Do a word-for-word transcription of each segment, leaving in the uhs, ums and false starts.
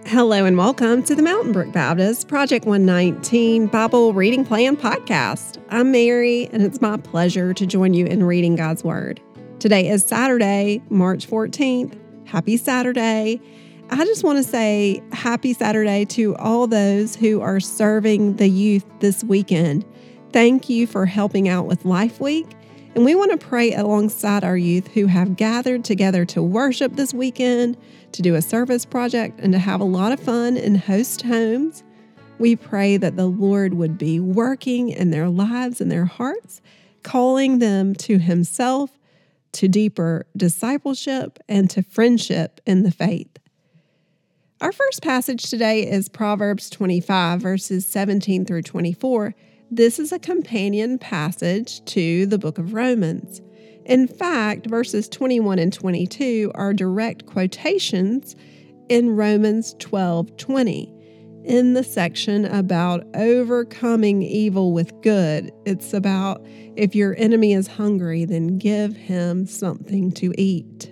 Hello and welcome to the Mountain Brook Baptist Project one nineteen Bible Reading Plan Podcast. I'm Mary, and it's my pleasure to join you in reading God's Word. Today is Saturday, March fourteenth. Happy Saturday. I just want to say happy Saturday to all those who are serving the youth this weekend. Thank you for helping out with Life Week. And we want to pray alongside our youth who have gathered together to worship this weekend, to do a service project, and to have a lot of fun in host homes. We pray that the Lord would be working in their lives and their hearts, calling them to Himself, to deeper discipleship, and to friendship in the faith. Our first passage today is Proverbs twenty-five, verses seventeen through twenty-four. This is a companion passage to the book of Romans. In fact, verses twenty-one and twenty-two are direct quotations in Romans twelve twenty. In the section about overcoming evil with good, it's about if your enemy is hungry, then give him something to eat.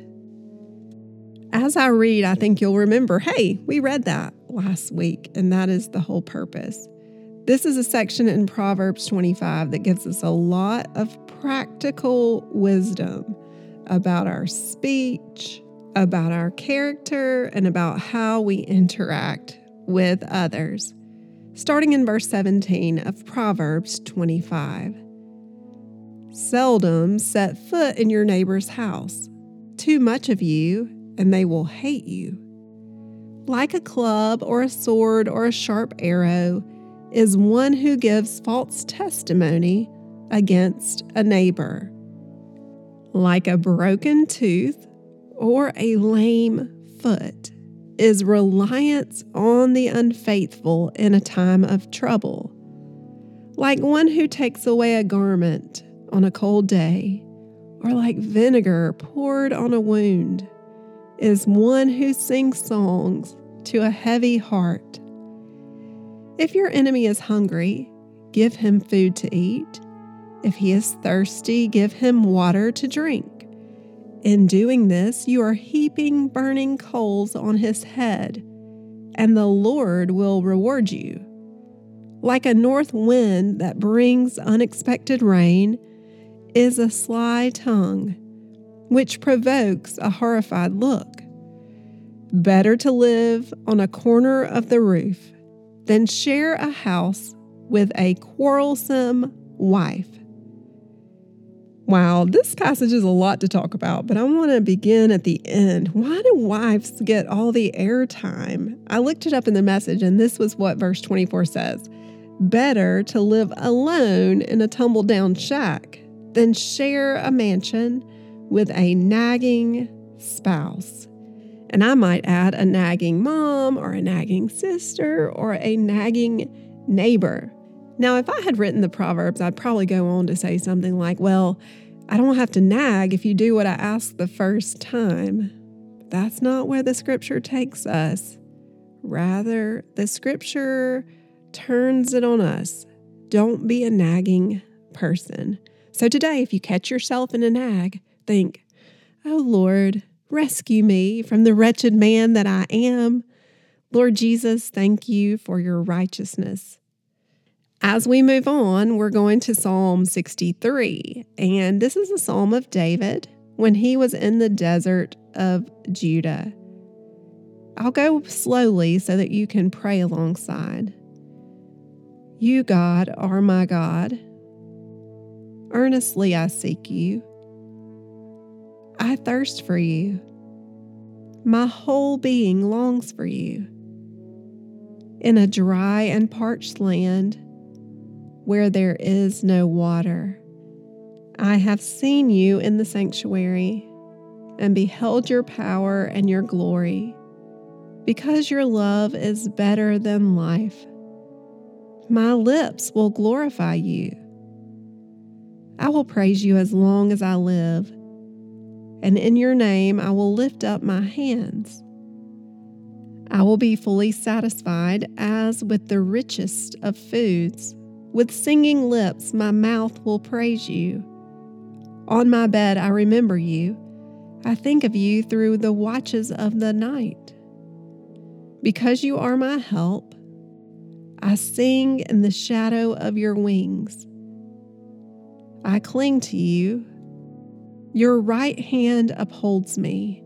As I read, I think you'll remember, hey, we read that last week, and that is the whole purpose. This is a section in Proverbs twenty-five that gives us a lot of practical wisdom about our speech, about our character, and about how we interact with others. Starting in verse seventeen of Proverbs twenty-five. Seldom set foot in your neighbor's house. Too much of you, and they will hate you. Like a club or a sword or a sharp arrow is one who gives false testimony against a neighbor. Like a broken tooth or a lame foot is reliance on the unfaithful in a time of trouble. Like one who takes away a garment on a cold day, or like vinegar poured on a wound, is one who sings songs to a heavy heart. If your enemy is hungry, give him food to eat. If he is thirsty, give him water to drink. In doing this, you are heaping burning coals on his head, and the Lord will reward you. Like a north wind that brings unexpected rain is a sly tongue, which provokes a horrified look. Better to live on a corner of the roof than share a house with a quarrelsome wife. Wow, this passage is a lot to talk about, but I want to begin at the end. Why do wives get all the airtime? I looked it up in the Message, and this was what verse twenty-four says. Better to live alone in a tumble-down shack than share a mansion with a nagging spouse. And I might add a nagging mom or a nagging sister or a nagging neighbor. Now, if I had written the Proverbs, I'd probably go on to say something like, well, I don't have to nag if you do what I ask the first time. That's not where the scripture takes us. Rather, the scripture turns it on us. Don't be a nagging person. So today, if you catch yourself in a nag, think, oh Lord, rescue me from the wretched man that I am. Lord Jesus, thank you for your righteousness. As we move on, we're going to Psalm sixty-three, and this is a psalm of David when he was in the desert of Judah. I'll go slowly so that you can pray alongside. You, God, are my God. Earnestly I seek you. I thirst for you. My whole being longs for you. In a dry and parched land where there is no water, I have seen you in the sanctuary and beheld your power and your glory, because your love is better than life. My lips will glorify you. I will praise you as long as I live, and in your name I will lift up my hands. I will be fully satisfied as with the richest of foods. With singing lips my mouth will praise you. On my bed I remember you. I think of you through the watches of the night. Because you are my help, I sing in the shadow of your wings. I cling to you. Your right hand upholds me.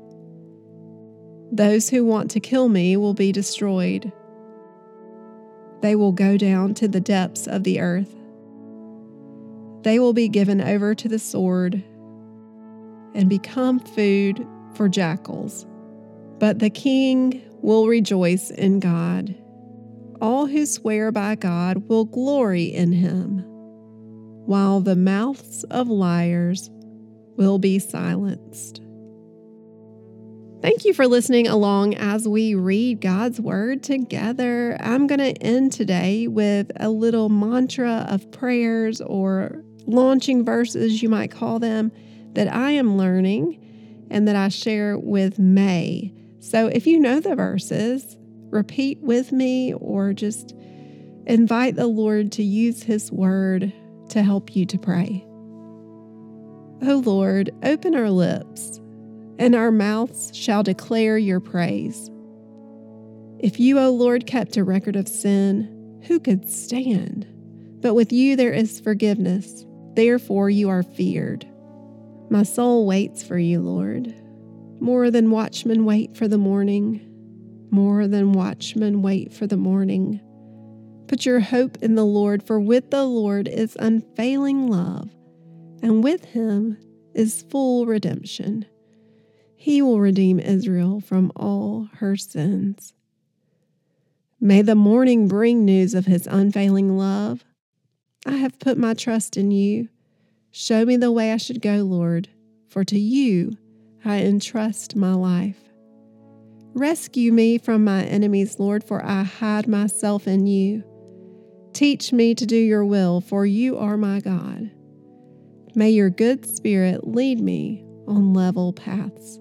Those who want to kill me will be destroyed. They will go down to the depths of the earth. They will be given over to the sword and become food for jackals. But the king will rejoice in God. All who swear by God will glory in him, while the mouths of liars will be silenced. Thank you for listening along as we read God's Word together. I'm going to end today with a little mantra of prayers or launching verses, you might call them, that I am learning and that I share with May. So if you know the verses, repeat with me or just invite the Lord to use His Word to help you to pray. O Lord, open our lips, and our mouths shall declare your praise. If you, O Lord, kept a record of sin, who could stand? But with you there is forgiveness, therefore you are feared. My soul waits for you, Lord. More than watchmen wait for the morning, more than watchmen wait for the morning. Put your hope in the Lord, for with the Lord is unfailing love, and with him is full redemption. He will redeem Israel from all her sins. May the morning bring news of his unfailing love. I have put my trust in you. Show me the way I should go, Lord, for to you I entrust my life. Rescue me from my enemies, Lord, for I hide myself in you. Teach me to do your will, for you are my God. May your good spirit lead me on level paths.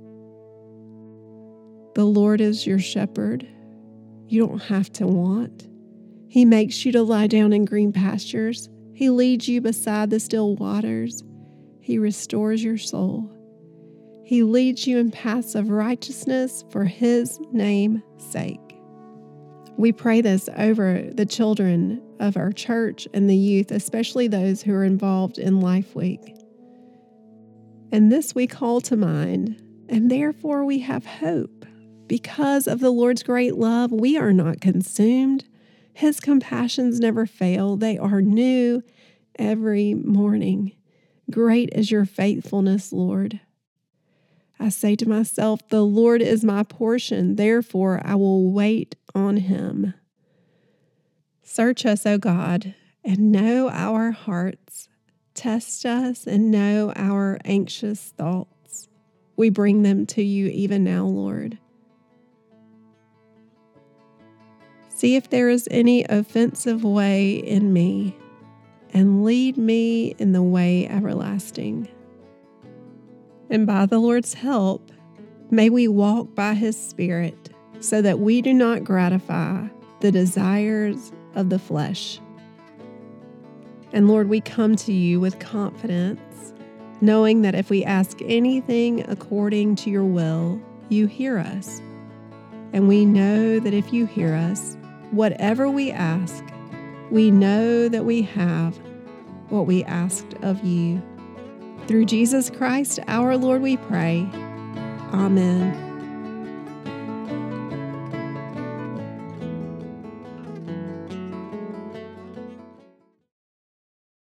The Lord is your shepherd. You don't have to want. He makes you to lie down in green pastures. He leads you beside the still waters. He restores your soul. He leads you in paths of righteousness for his name's sake. We pray this over the children of our church and the youth, especially those who are involved in Life Week. And this we call to mind, and therefore we have hope. Because of the Lord's great love, we are not consumed. His compassions never fail. They are new every morning. Great is your faithfulness, Lord. I say to myself, the Lord is my portion, therefore I will wait on him. Search us, O God, and know our hearts. Test us and know our anxious thoughts. We bring them to you even now, Lord. See if there is any offensive way in me, and lead me in the way everlasting. And by the Lord's help, may we walk by his Spirit so that we do not gratify the desires of the flesh. And Lord, we come to you with confidence, knowing that if we ask anything according to your will, you hear us. And we know that if you hear us, whatever we ask, we know that we have what we asked of you. Through Jesus Christ, our Lord, we pray. Amen.